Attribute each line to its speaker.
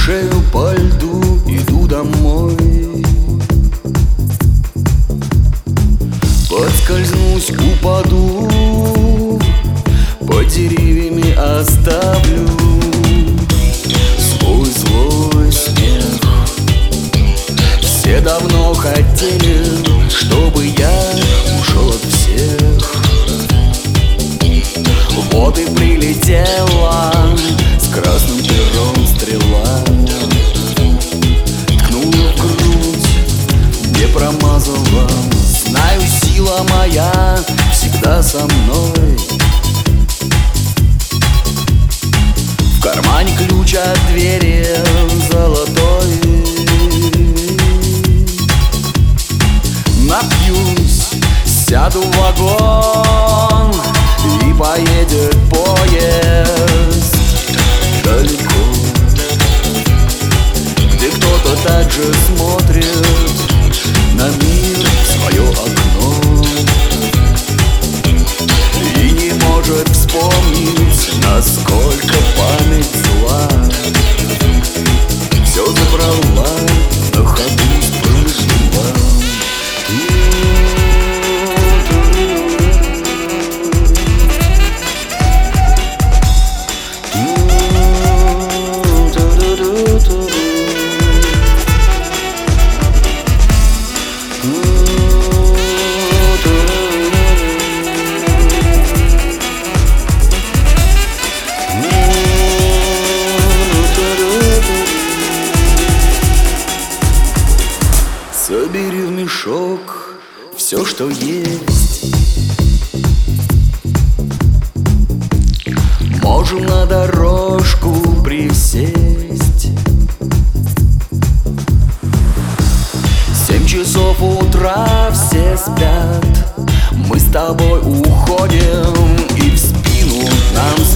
Speaker 1: шею по льду, иду домой. Подскользнусь, упаду, под деревьями оставлю свой злой смех. Все давно хотели, чтобы я ушел от всех. Вот и прилетела с красным пером стрела, ткнула в грудь, не промазала. Знаю, сила моя всегда со мной. В кармане ключ от двери золотой. Напьюсь, сяду в вагон, и поедет поезд далеко, где кто-то так же смотрит на мир в свое окно и не может вспомнить, насколько память зла все забрала, на ходу спрыгнула. Собери в мешок все, что есть. Можем на дорожку присесть. 7 часов утра, все спят. Мы с тобой уходим, и в спину нам